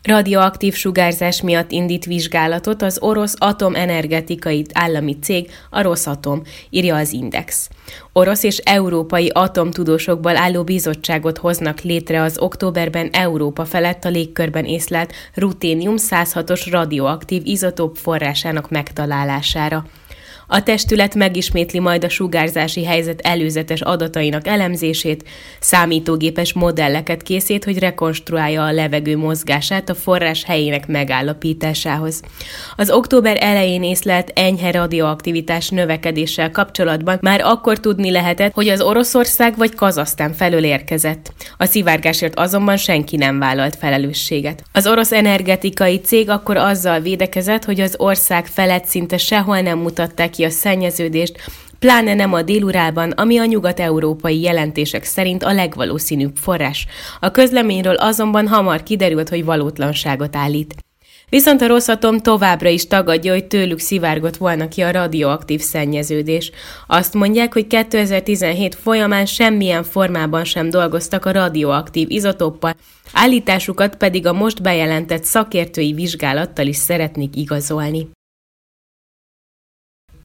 Radioaktív sugárzás miatt indít vizsgálatot az orosz atomenergetikai állami cég, a Rosatom, írja az Index. Orosz és európai atomtudósokból álló bizottságot hoznak létre az októberben Európa felett a légkörben észlelt ruténium-106-os radioaktív izotóp forrásának megtalálására. A testület megismétli majd a sugárzási helyzet előzetes adatainak elemzését, számítógépes modelleket készít, hogy rekonstruálja a levegő mozgását a forrás helyének megállapításához. Az október elején észlelt enyhe radioaktivitás növekedéssel kapcsolatban már akkor tudni lehetett, hogy az Oroszország vagy Kazahsztán felől érkezett. A szivárgásért azonban senki nem vállalt felelősséget. Az orosz energetikai cég akkor azzal védekezett, hogy az ország felett szinte sehol nem mutatták ki a szennyeződést, pláne nem a Dél-Urálban, ami a nyugat-európai jelentések szerint a legvalószínűbb forrás. A közleményről azonban hamar kiderült, hogy valótlanságot állít. Viszont a Rosatom továbbra is tagadja, hogy tőlük szivárgott volna ki a radioaktív szennyeződés. Azt mondják, hogy 2017 folyamán semmilyen formában sem dolgoztak a radioaktív izotóppal, állításukat pedig a most bejelentett szakértői vizsgálattal is szeretnék igazolni.